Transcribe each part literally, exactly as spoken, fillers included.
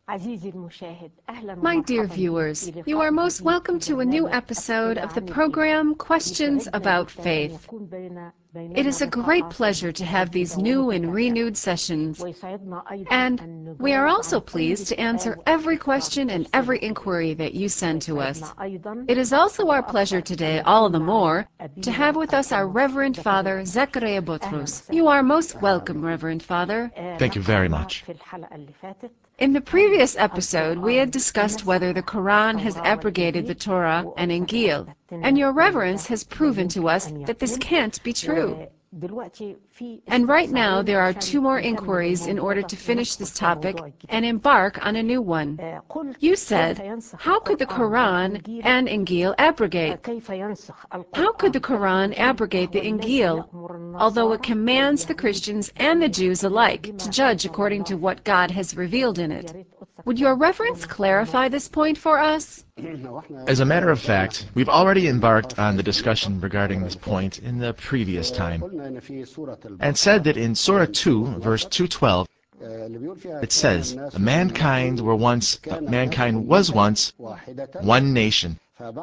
My dear viewers, you are most welcome to a new episode of the program Questions About Faith. It is a great pleasure to have these new and renewed sessions, and we are also pleased to answer every question and every inquiry that you send to us. It is also our pleasure today, all the more, to have with us our Reverend Father Zechariah Butros. You are most welcome, Reverend Father. Thank you very much. In the previous episode, we had discussed whether the Quran has abrogated the Torah and Injil, and your reverence has proven to us that this can't be true. And right now, there are two more inquiries in order to finish this topic and embark on a new one. You said, how could the Quran and Injil abrogate? How could the Quran abrogate the Injil, although it commands the Christians and the Jews alike to judge according to what God has revealed in it? Would your reverence clarify this point for us? As a matter of fact, we've already embarked on the discussion regarding this point in the previous time, and said that in Surah two, verse two twelve, it says, mankind were once, mankind was once one nation.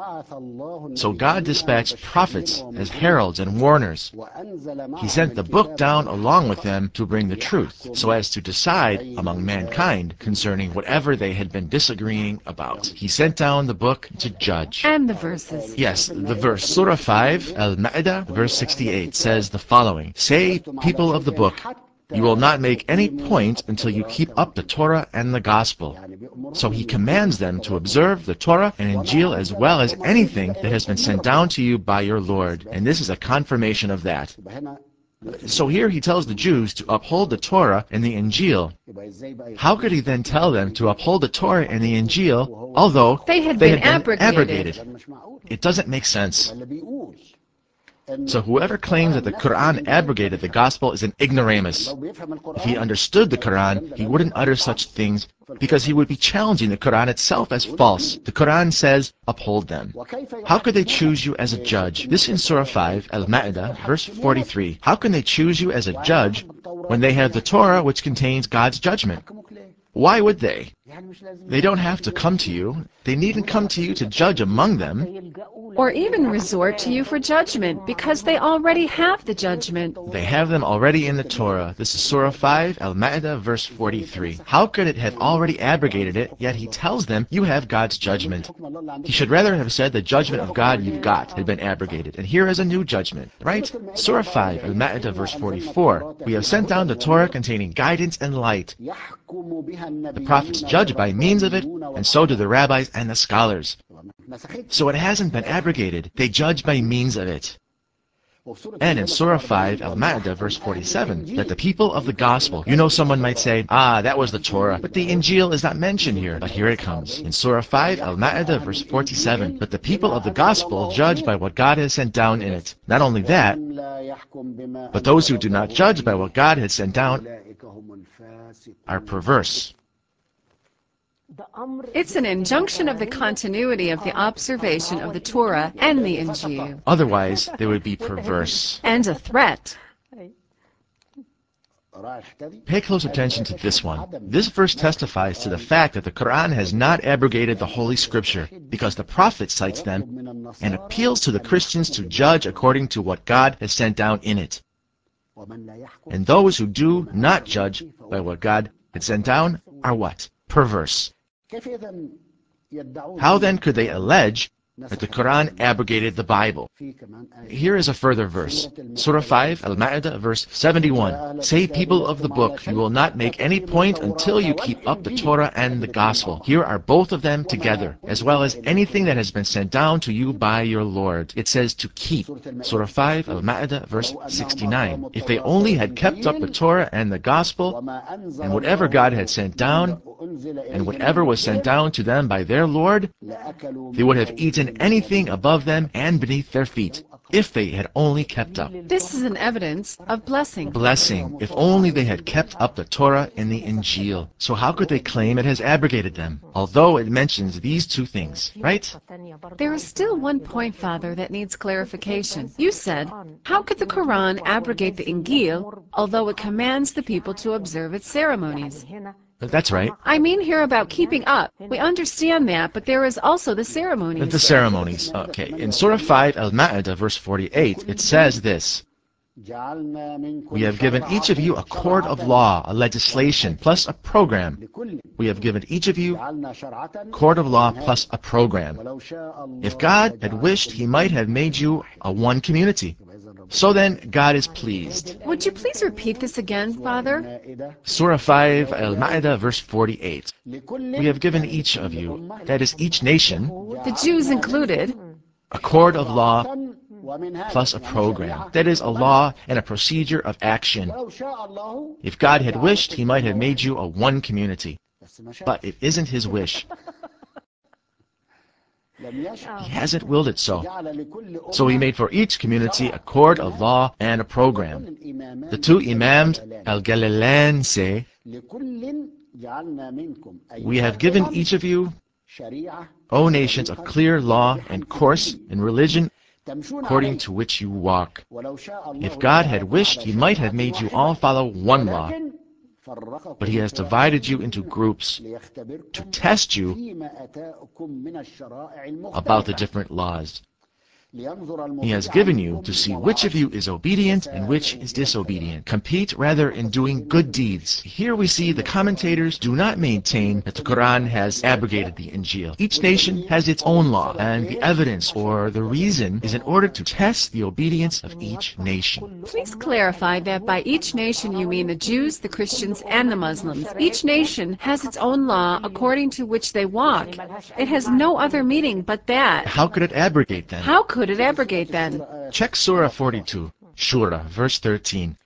So God dispatched prophets as heralds and warners. He sent the book down along with them to bring the truth, so as to decide among mankind concerning whatever they had been disagreeing about. He sent down the book to judge. And the verses. Yes, the verse. Surah five, Al-Ma'idah, verse sixty-eight, says the following, say, people of the book, you will not make any point until you keep up the Torah and the Gospel. So he commands them to observe the Torah and Injil as well as anything that has been sent down to you by your Lord. And this is a confirmation of that. So here he tells the Jews to uphold the Torah and the Injil. How could he then tell them to uphold the Torah and the Injil, although they had they been, had been abrogated? abrogated? It doesn't make sense. So whoever claims that the Quran abrogated the Gospel is an ignoramus. If he understood the Quran, he wouldn't utter such things, because he would be challenging the Quran itself as false. The Quran says, uphold them. How could they choose you as a judge? This in Surah five, Al-Ma'idah, verse forty-three. How can they choose you as a judge when they have the Torah which contains God's judgment? Why would they? They don't have to come to you. They needn't come to you to judge among them. Or even resort to you for judgment, because they already have the judgment. They have them already in the Torah. This is Surah five, Al-Ma'idah, verse forty-three. How could it have already abrogated it, yet he tells them, you have God's judgment? He should rather have said the judgment of God you've got had been abrogated, and here is a new judgment, right? Surah five, Al-Ma'idah, verse forty-four. We have sent down the Torah containing guidance and light. The prophets judge by means of it, and so do the rabbis and the scholars. So it hasn't been abrogated. They judge by means of it. And in Surah five, Al-Ma'idah, verse forty-seven, that the people of the Gospel, you know, someone might say, ah, that was the Torah, but the Injil is not mentioned here. But here it comes. In Surah five, Al-Ma'idah, verse forty-seven, that the people of the Gospel judge by what God has sent down in it. Not only that, but those who do not judge by what God has sent down are perverse. It's an injunction of the continuity of the observation of the Torah and the Injil. Otherwise, they would be perverse. And a threat. Pay close attention to this one. This verse testifies to the fact that the Quran has not abrogated the Holy Scripture, because the Prophet cites them and appeals to the Christians to judge according to what God has sent down in it. And those who do not judge by what God had sent down are what? Perverse. How then could they allege that the Quran abrogated the Bible? Here is a further verse. Surah five, Al-Ma'idah, verse seventy-one. Say, people of the book, you will not make any point until you keep up the Torah and the Gospel. Here are both of them together, as well as anything that has been sent down to you by your Lord. It says to keep. Surah five, Al-Ma'idah, verse sixty-nine. If they only had kept up the Torah and the Gospel, and whatever God had sent down, and whatever was sent down to them by their Lord, they would have eaten anything above them and beneath their feet, if they had only kept up. This is an evidence of blessing. Blessing, if only they had kept up the Torah and the Injil. So how could they claim it has abrogated them, although it mentions these two things, right? There is still one point, Father, that needs clarification. You said, how could the Quran abrogate the Injil, although it commands the people to observe its ceremonies? That's right. I mean here about keeping up. We understand that, but there is also the ceremonies. The ceremonies. Okay. In Surah five, Al-Ma'idah, verse forty-eight, it says this: We have given each of you a cord of law, a legislation, plus a program. We have given each of you a cord of law plus a program. If God had wished, He might have made you a one community. So then, God is pleased. Would you please repeat this again, Father? Surah five, Al-Ma'idah, verse forty-eight. We have given each of you, that is each nation, The Jews included. a cord of law plus a program. That is a law and a procedure of action. If God had wished, He might have made you a one community. But it isn't His wish. He hasn't willed it so. So He made for each community a cord of law and a program. The two Imams, Al-Ghalilain, say, We have given each of you, O nations, a clear law and course in religion according to which you walk. If God had wished, He might have made you all follow one law. But He has divided you into groups to test you about the different laws. He has given you to see which of you is obedient and which is disobedient. Compete rather in doing good deeds. Here we see the commentators do not maintain that the Quran has abrogated the Injil. Each nation has its own law, and the evidence or the reason is in order to test the obedience of each nation. Please clarify that by each nation you mean the Jews, the Christians, and the Muslims. Each nation has its own law according to which they walk. It has no other meaning but that. How could it abrogate then? How could it abrogate then? Check Surah forty-two, Shura, verse thirteen.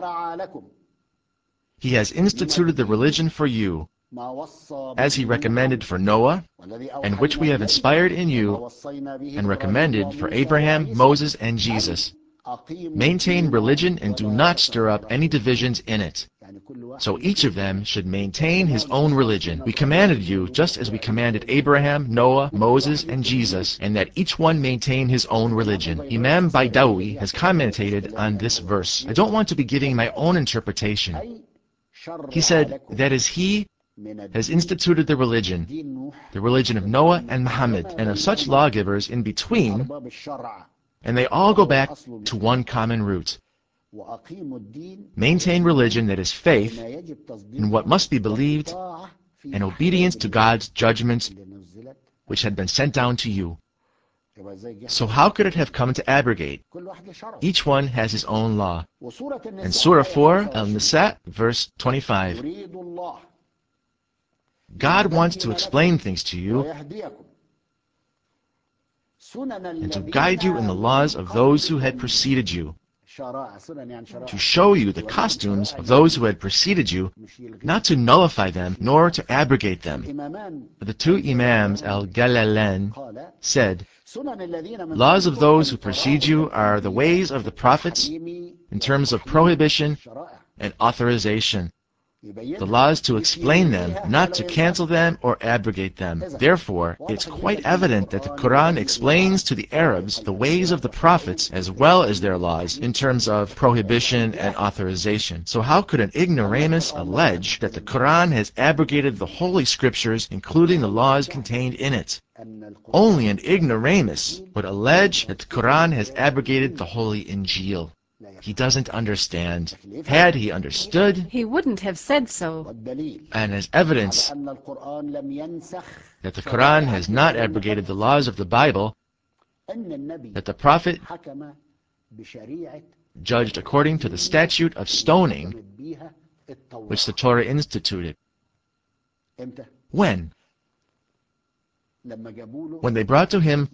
He has instituted the religion for you, as He recommended for Noah, and which we have inspired in you, and recommended for Abraham, Moses, and Jesus. Maintain religion and do not stir up any divisions in it. So each of them should maintain his own religion. We commanded you just as we commanded Abraham, Noah, Moses, and Jesus, and that each one maintain his own religion. Imam Baidawi has commentated on this verse. I don't want to be giving my own interpretation. He said, that is, He has instituted the religion, the religion of Noah and Muhammad, and of such lawgivers in between, and they all go back to one common root. Maintain religion, that is faith, in what must be believed, and obedience to God's judgments, which had been sent down to you. So how could it have come to abrogate? Each one has his own law. In Surah four, Al-Nisa, verse twenty-five, God wants to explain things to you and to guide you in the laws of those who had preceded you, to show you the costumes of those who had preceded you, not to nullify them, nor to abrogate them. The two Imams, Al-Ghalilain, said, Laws of those who precede you are the ways of the prophets in terms of prohibition and authorization. The laws to explain them, not to cancel them or abrogate them. Therefore, it's quite evident that the Quran explains to the Arabs the ways of the prophets as well as their laws in terms of prohibition and authorization. So how could an ignoramus allege that the Quran has abrogated the Holy Scriptures, including the laws contained in it? Only an ignoramus would allege that the Quran has abrogated the Holy Injil. He doesn't understand. Had he understood, he wouldn't have said so. And as evidence that the Quran has not abrogated the laws of the Bible, that the Prophet judged according to the statute of stoning, which the Torah instituted. When? When they brought to him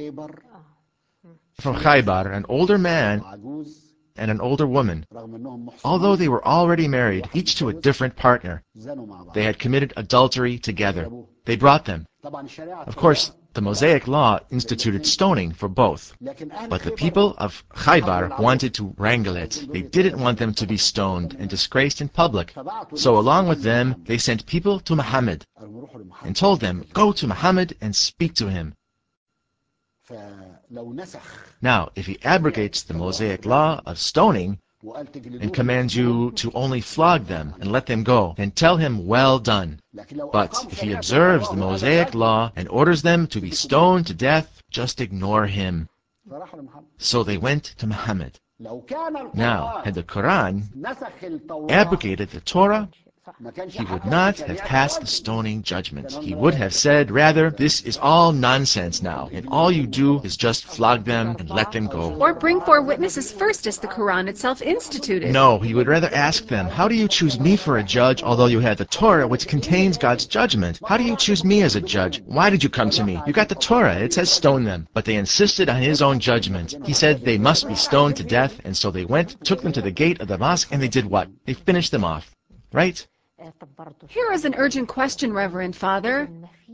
from Khaybar an older man and an older woman. Although they were already married, each to a different partner, they had committed adultery together. They brought them. Of course, the Mosaic law instituted stoning for both. But the people of Khaybar wanted to wrangle it. They didn't want them to be stoned and disgraced in public. So along with them, they sent people to Muhammad and told them, Go to Muhammad and speak to him. Now, if he abrogates the Mosaic law of stoning, and commands you to only flog them and let them go, then tell him, well done. But if he observes the Mosaic law and orders them to be stoned to death, just ignore him. So they went to Muhammad. Now, had the Quran abrogated the Torah, he would not have passed the stoning judgment. He would have said, rather, this is all nonsense now, and all you do is just flog them and let them go. Or bring four witnesses first, as the Quran itself instituted. No, he would rather ask them, how do you choose me for a judge, although you had the Torah, which contains God's judgment? How do you choose me as a judge? Why did you come to me? You got the Torah, it says stone them. But they insisted on his own judgment. He said they must be stoned to death, and so they went, took them to the gate of the mosque, and they did what? They finished them off. Right? Here is an urgent question, Reverend Father.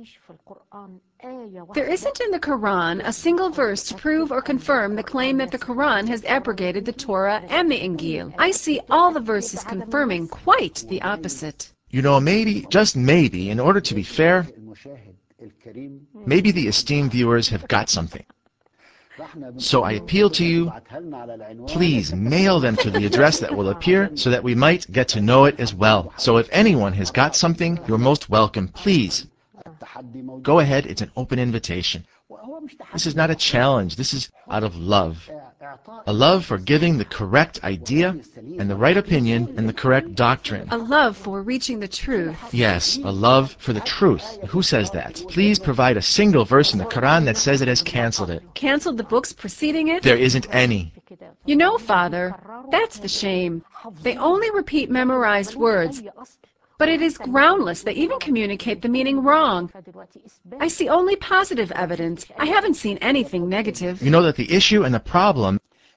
There isn't in the Quran a single verse to prove or confirm the claim that the Quran has abrogated the Torah and the Injil. I see all the verses confirming quite the opposite. You know, maybe, just maybe, in order to be fair, maybe the esteemed viewers have got something. So I appeal to you, please mail them to the address that will appear so that we might get to know it as well. So if anyone has got something, you're most welcome. Please, go ahead, it's an open invitation. This is not a challenge, this is out of love. A love for giving the correct idea and the right opinion and the correct doctrine. A love for reaching the truth. Yes, a love for the truth. Who says that? Please provide a single verse in the Quran that says it has canceled it. Canceled the books preceding it? There isn't any. You know, Father, that's the shame. They only repeat memorized words. But it is groundless. They even communicate the meaning wrong. I see only positive evidence. I haven't seen anything negative. You know that the issue and the problem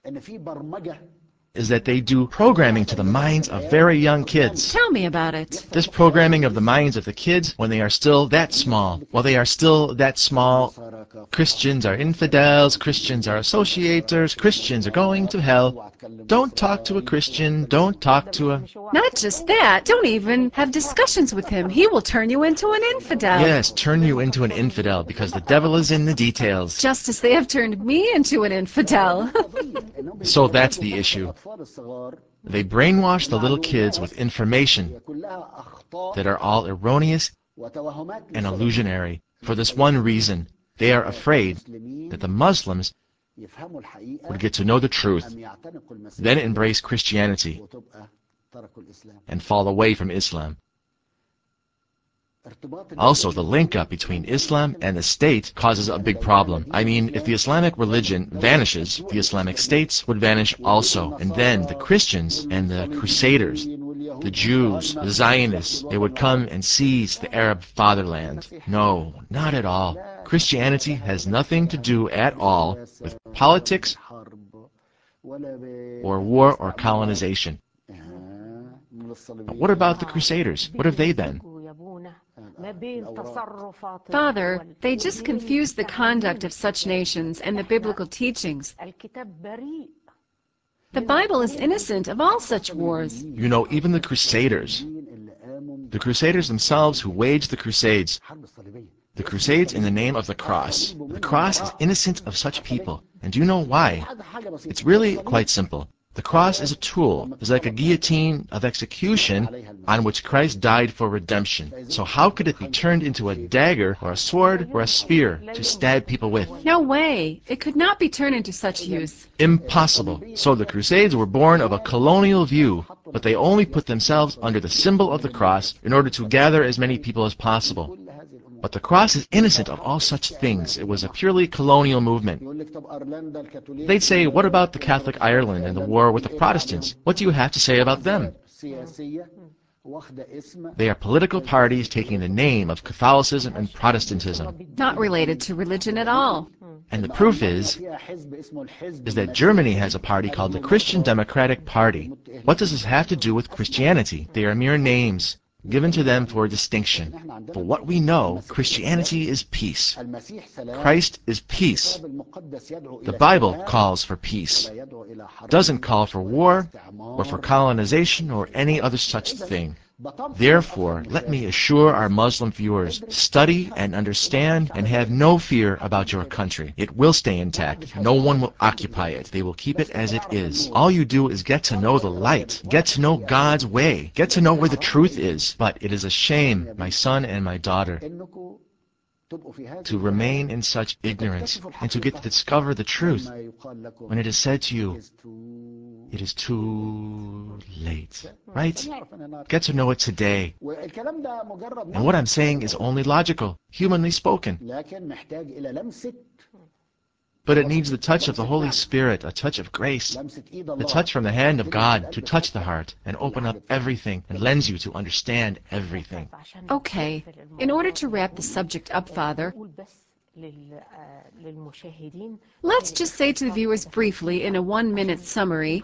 is that they do programming to the minds of very young kids. Tell me about it. This programming of the minds of the kids when they are still that small. While they are still that small, Christians are infidels, Christians are associators, Christians are going to hell. Don't talk to a Christian, don't talk to a... Not just that, don't even have discussions with him. He will turn you into an infidel. Yes, turn you into an infidel, because the devil is in the details. Just as they have turned me into an infidel. So that's the issue. They brainwash the little kids with information that are all erroneous and illusionary. For this one reason, they are afraid that the Muslims would get to know the truth, then embrace Christianity, and fall away from Islam. Also, the link-up between Islam and the state causes a big problem. I mean, if the Islamic religion vanishes, the Islamic states would vanish also. And then the Christians and the Crusaders, the Jews, the Zionists, they would come and seize the Arab fatherland. No, not at all. Christianity has nothing to do at all with politics or war or colonization. But what about the Crusaders? What have they been? Father, they just confuse the conduct of such nations and the biblical teachings. The Bible is innocent of all such wars. You know, even the Crusaders, the Crusaders themselves who waged the Crusades, the Crusades in the name of the cross. The cross is innocent of such people. And do you know why? It's really quite simple. The cross is a tool. It's like a guillotine of execution on which Christ died for redemption. So how could it be turned into a dagger or a sword or a spear to stab people with? No way. It could not be turned into such use. Impossible. So the Crusades were born of a colonial view, but they only put themselves under the symbol of the cross in order to gather as many people as possible. But the cross is innocent of all such things. It was a purely colonial movement. They'd say, what about the Catholic Ireland and the war with the Protestants? What do you have to say about them? They are political parties taking the name of Catholicism and Protestantism. Not related to religion at all. And the proof is, is that Germany has a party called the Christian Democratic Party. What does this have to do with Christianity? They are mere names given to them for distinction. For what we know, Christianity is peace. Christ is peace. The Bible calls for peace. It doesn't call for war or for colonization or any other such thing. Therefore, let me assure our Muslim viewers, study and understand and have no fear about your country. It will stay intact. No one will occupy it. They will keep it as it is. All you do is get to know the light. Get to know God's way. Get to know where the truth is. But it is a shame, my son and my daughter, to remain in such ignorance and to get to discover the truth when it is said to you, it is too late. Right? Get to know it today. And what I'm saying is only logical, humanly spoken. But it needs the touch of the Holy Spirit, a touch of grace, the touch from the hand of God to touch the heart and open up everything and lends you to understand everything. Okay, in order to wrap the subject up, Father, let's just say to the viewers briefly in a one-minute summary,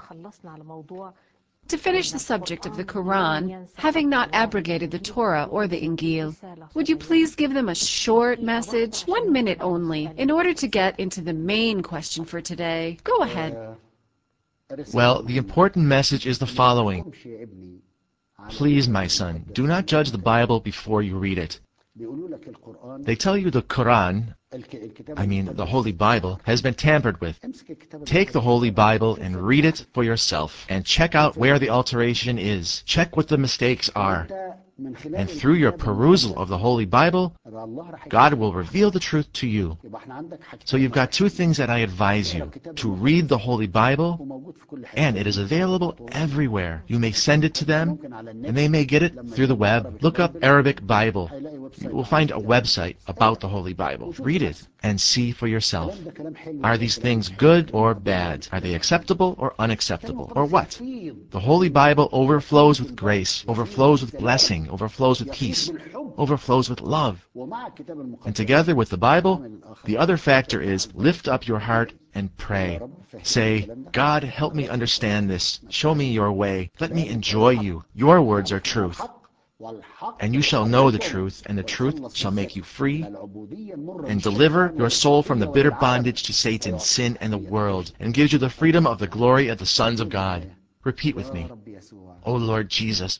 to finish the subject of the Quran, having not abrogated the Torah or the Injil, would you please give them a short message, one minute only, in order to get into the main question for today? Go ahead. Well, the important message is the following. Please, my son, do not judge the Bible before you read it. They tell you the Quran, I mean the Holy Bible, has been tampered with. Take the Holy Bible and read it for yourself, and check out where the alteration is. Check what the mistakes are. And through your perusal of the Holy Bible, God will reveal the truth to you. So you've got two things that I advise you. To read the Holy Bible, and it is available everywhere. You may send it to them, and they may get it through the web. Look up Arabic Bible. You will find a website about the Holy Bible. Read it and see for yourself. Are these things good or bad? Are they acceptable or unacceptable? Or what? The Holy Bible overflows with grace, overflows with blessing, overflows with peace, overflows with love. And together with the Bible, the other factor is lift up your heart and pray. Say, God, help me understand this. Show me your way. Let me enjoy you. Your words are truth. And you shall know the truth, and the truth shall make you free and deliver your soul from the bitter bondage to Satan, sin, and the world, and gives you the freedom of the glory of the sons of God. Repeat with me. O Lord Jesus,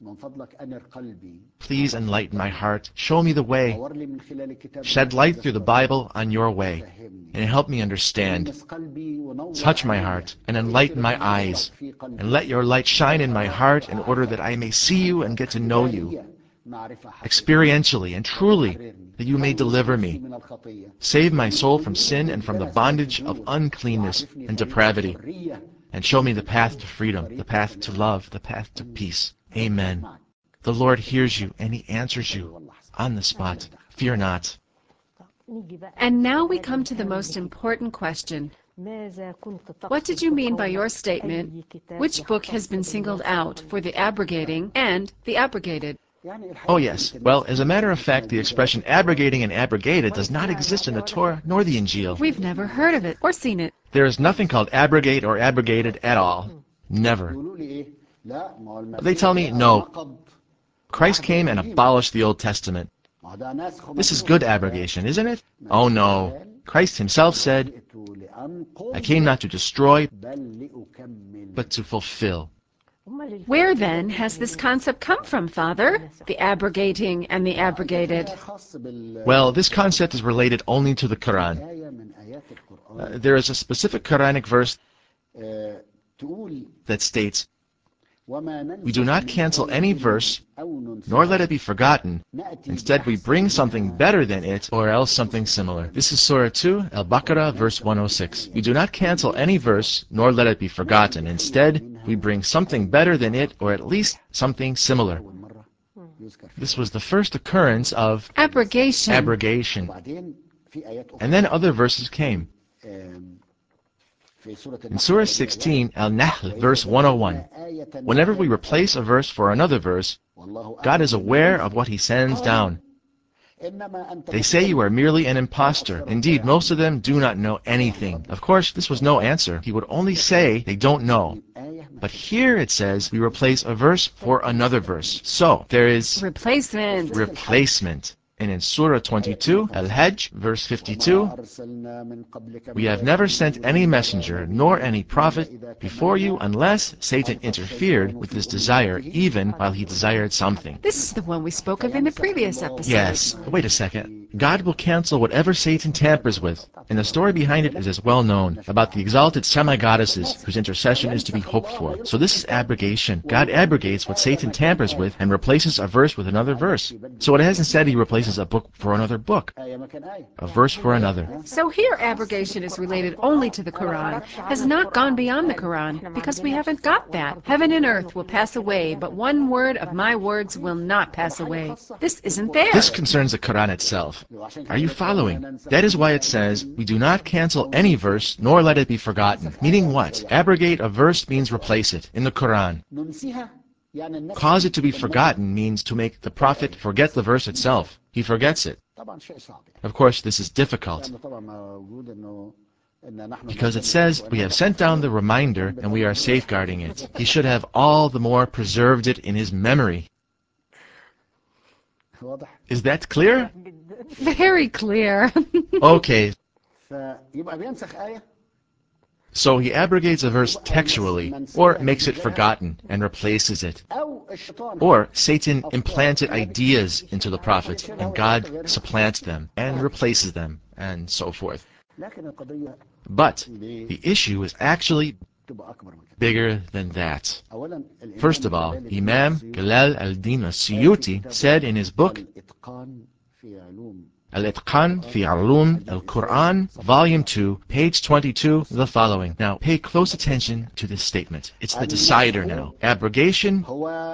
please enlighten my heart. Show me the way. Shed light through the Bible on your way, and help me understand. Touch my heart and enlighten my eyes, and let your light shine in my heart in order that I may see you and get to know you experientially and truly, that you may deliver me. Save my soul from sin and from the bondage of uncleanness and depravity, and show me the path to freedom, the path to love, the path to peace. Amen. The Lord hears you, and He answers you on the spot. Fear not. And now we come to the most important question. What did you mean by your statement, which book has been singled out for the abrogating and the abrogated? Oh yes. Well, as a matter of fact, the expression abrogating and abrogated does not exist in the Torah nor the Injil. We've never heard of it or seen it. There is nothing called abrogate or abrogated at all. Never. They tell me, no. Christ came and abolished the Old Testament. This is good abrogation, isn't it? Oh no. Christ Himself said, I came not to destroy, but to fulfill. Where then has this concept come from, Father? The abrogating and the abrogated. Well, this concept is related only to the Quran. Uh, there is a specific Quranic verse that states, we do not cancel any verse, nor let it be forgotten. Instead, we bring something better than it, or else something similar. This is Surah two, Al-Baqarah, verse one oh six. We do not cancel any verse, nor let it be forgotten. Instead, we bring something better than it, or at least something similar. This was the first occurrence of abrogation. abrogation. And then other verses came. In Surah sixteen, Al-Nahl, verse one oh one, whenever we replace a verse for another verse, God is aware of what He sends down. They say you are merely an impostor. Indeed, most of them do not know anything. Of course, this was no answer. He would only say they don't know. But here it says we replace a verse for another verse. So, there is replacement. replacement. And in Surah twenty-two, Al-Hajj, verse fifty-two, we have never sent any messenger nor any prophet before you unless Satan interfered with his desire even while he desired something. This is the one we spoke of in the previous episode. Yes, wait a second. God will cancel whatever Satan tampers with, and the story behind it is as well known, about the exalted semi-goddesses whose intercession is to be hoped for. So this is abrogation. God abrogates what Satan tampers with and replaces a verse with another verse. So it hasn't said he replaces a book for another book, a verse for another. So here abrogation is related only to the Quran, has not gone beyond the Quran, because we haven't got that. Heaven and earth will pass away, but one word of my words will not pass away. This isn't there. This concerns the Quran itself. Are you following? That is why it says, we do not cancel any verse, nor let it be forgotten. Meaning what? Abrogate a verse means replace it, in the Quran. Cause it to be forgotten means to make the prophet forget the verse itself. He forgets it. Of course, this is difficult, because it says, we have sent down the reminder and we are safeguarding it. He should have all the more preserved it in his memory. Is that clear? Very clear. Okay. So he abrogates a verse textually, or makes it forgotten and replaces it. Or Satan implanted ideas into the prophet, and God supplants them and replaces them, and so forth. But the issue is actually bigger than that. First of all, Imam Jalal al-Din al-Suyuti said in his book, Al-Itqan fi Ulum al-Quran, Volume two, page twenty-two, the following. Now, pay close attention to this statement. It's the decider now. Abrogation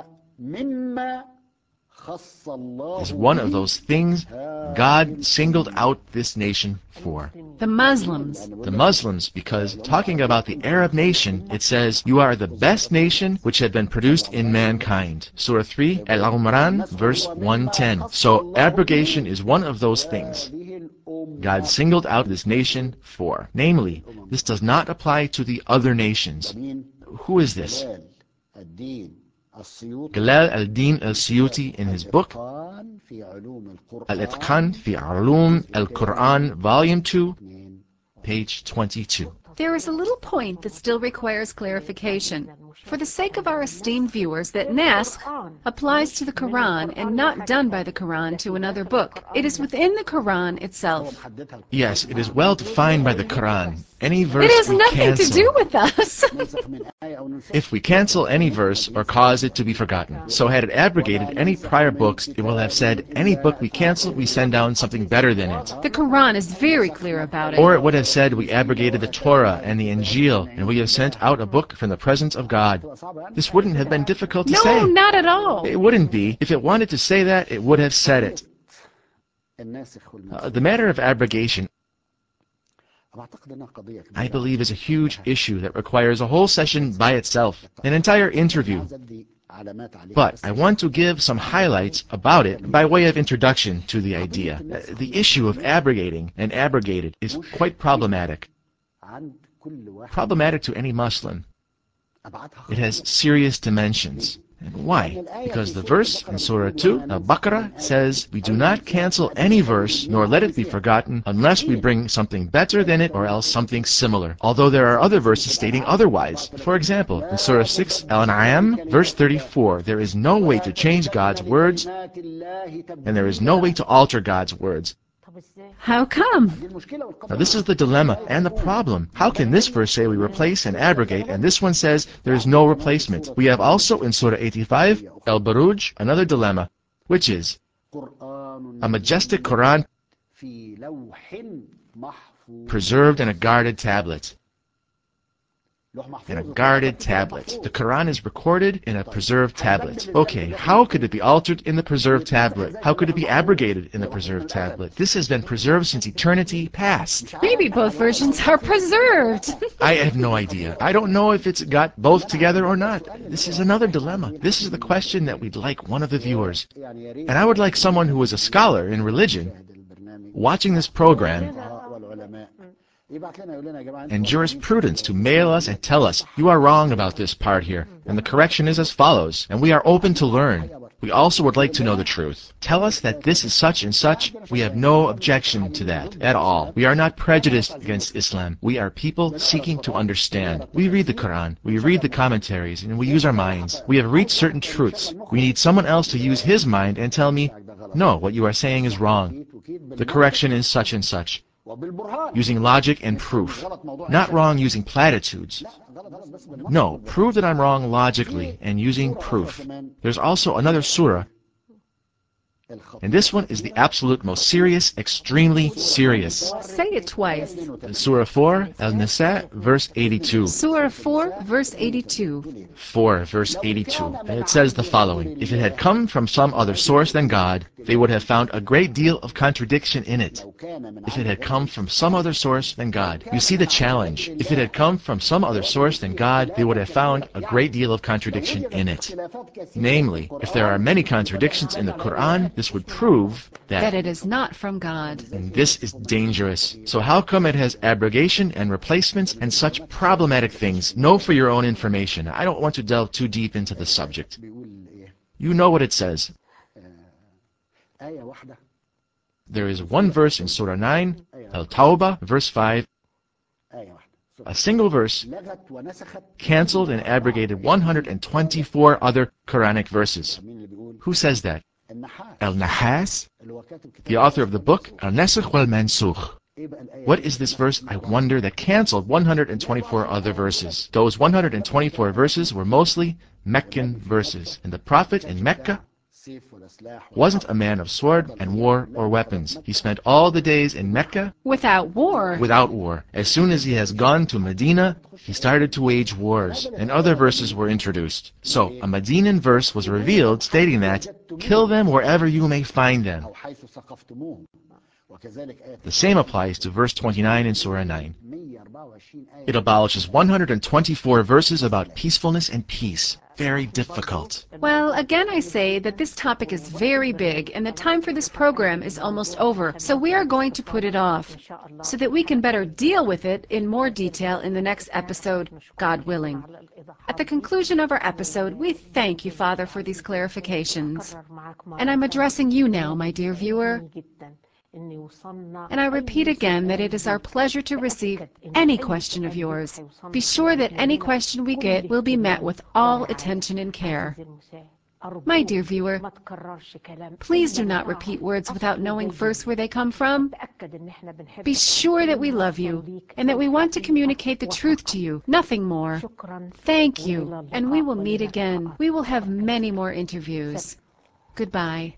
is one of those things God singled out this nation for. The Muslims. The Muslims, because talking about the Arab nation, it says, you are the best nation which had been produced in mankind. Surah three, Al-Imran, verse one ten. So abrogation is one of those things God singled out this nation for. Namely, this does not apply to the other nations. Who is this? Jalal al-Din al-Suyuti in his book Al-Itqan fi Ulum al-Quran, Volume two, page twenty-two. There is a little point that still requires clarification. For the sake of our esteemed viewers, that naskh applies to the Quran and not done by the Quran to another book. It is within the Quran itself. Yes, it is well defined by the Quran. Any verse It has we nothing cancel, to do with us. if we cancel any verse or cause it to be forgotten. So had it abrogated any prior books, it will have said, any book we cancel, we send down something better than it. The Quran is very clear about it. Or it would have said, we abrogated the Torah and the Injil, and we have sent out a book from the presence of God. This wouldn't have been difficult to No, say. not at all. It wouldn't be. If it wanted to say that, it would have said it. Uh, the matter of abrogation, I believe, is a huge issue that requires a whole session by itself, an entire interview. But I want to give some highlights about it by way of introduction to the idea. Uh, the issue of abrogating and abrogated is quite problematic. Problematic to any Muslim. It has serious dimensions. And why? Because the verse in Surah two, Al-Baqarah, says, we do not cancel any verse, nor let it be forgotten, unless we bring something better than it, or else something similar. Although there are other verses stating otherwise. For example, in Surah six, Al-An'am, verse thirty-four, there is no way to change God's words, and there is no way to alter God's words. How come? Now this is the dilemma and the problem. How can this verse say we replace and abrogate, and this one says there is no replacement? We have also in Surah eighty-five, Al-Buruj, another dilemma, which is a majestic Quran preserved in a guarded tablet. In a guarded tablet. The Quran is recorded in a preserved tablet. Okay, how could it be altered in the preserved tablet? How could it be abrogated in the preserved tablet? This has been preserved since eternity past. Maybe both versions are preserved. I have no idea. I don't know if it's got both together or not. This is another dilemma. This is the question that we'd like one of the viewers. And I would like someone who is a scholar in religion watching this program and jurisprudence to mail us and tell us, you are wrong about this part here, and the correction is as follows, and we are open to learn. We also would like to know the truth. Tell us that this is such and such. We have no objection to that at all. We are not prejudiced against Islam. We are people seeking to understand. We read the Quran, we read the commentaries, and we use our minds. We have reached certain truths. We need someone else to use his mind and tell me, no, what you are saying is wrong. The correction is such and such. Using logic and proof. Not wrong using platitudes. No, prove that I'm wrong logically and using proof. There's also another surah, and this one is the absolute most serious, extremely serious. Say it twice. Surah four, Al-Nisa, verse eighty-two. Surah four, verse eighty-two. four, verse eighty-two. And it says the following: If it had come from some other source than God, they would have found a great deal of contradiction in it. If it had come from some other source than God. You see the challenge. If it had come from some other source than God, they would have found a great deal of contradiction in it. Namely, if there are many contradictions in the Quran, this would prove that, That it is not from God. and this is dangerous. So how come it has abrogation and replacements and such problematic things? Know for your own information. I don't want to delve too deep into the subject. You know what it says. There is one verse in Surah nine, Al-Tawbah, verse five, a single verse, cancelled and abrogated one hundred twenty-four other Quranic verses. Who says that? Al-Nahas, the author of the book Al-Nasikh wal-Mansukh. What is this verse, I wonder, that cancelled one hundred twenty-four other verses? Those one hundred twenty-four verses were mostly Meccan verses, and the Prophet in Mecca wasn't a man of sword and war or weapons. He spent all the days in Mecca Without war. without war. As soon as he has gone to Medina, he started to wage wars, and other verses were introduced. So, a Medinan verse was revealed stating that, kill them wherever you may find them. The same applies to verse twenty-nine in Surah nine. It abolishes one hundred twenty-four verses about peacefulness and peace. Very difficult. Well, again I say that this topic is very big and the time for this program is almost over, so we are going to put it off so that we can better deal with it in more detail in the next episode, God willing. At the conclusion of our episode, we thank you, Father, for these clarifications. And I'm addressing you now, my dear viewer. And I repeat again that it is our pleasure to receive any question of yours. Be sure that any question we get will be met with all attention and care. My dear viewer, please do not repeat words without knowing first where they come from. Be sure that we love you and that we want to communicate the truth to you, nothing more. Thank you, and we will meet again. We will have many more interviews. Goodbye.